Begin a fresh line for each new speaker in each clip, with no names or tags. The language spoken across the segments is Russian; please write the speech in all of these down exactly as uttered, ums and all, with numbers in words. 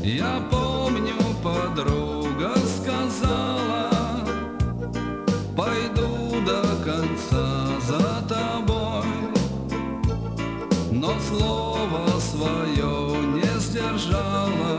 Я помню, подруга сказала: пойду до конца за тобой. Но слово свое не сдержала,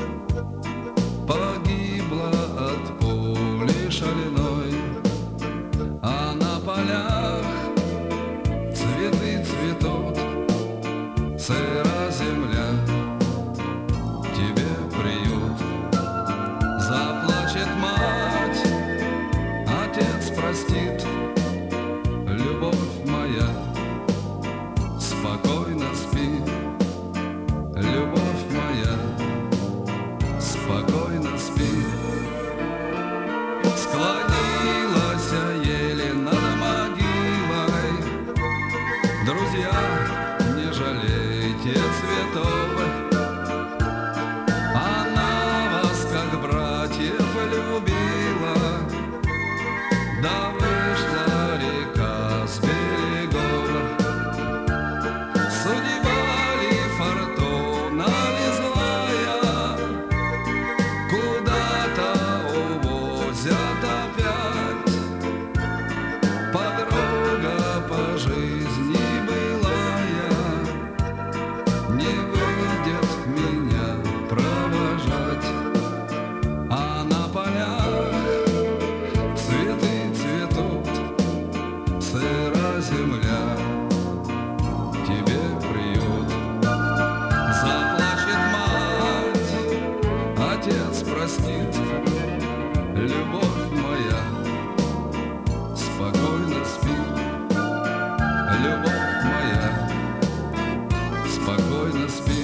погибла от пули шальной. А на полях цветы цветут, сыра земля тебе приют. Заплачет мать, отец простит, любовь моя, спокойно спи. Любовь моя, спокойно спи. Склонилась еле над могилой. Друзья, не жалейте цветов, она вас, как братьев, любила. Да вышла река с берегов. Судьба ли, фортуна ли злая, куда-то увозят опять. Подруга по жизни былая не выйдет меня провожать. А на полях цветы цветут, сыра земля тебе приют. Заплачет мать, отец простит, любовь моя, спокойно спи. Любовь моя, спокойно спи.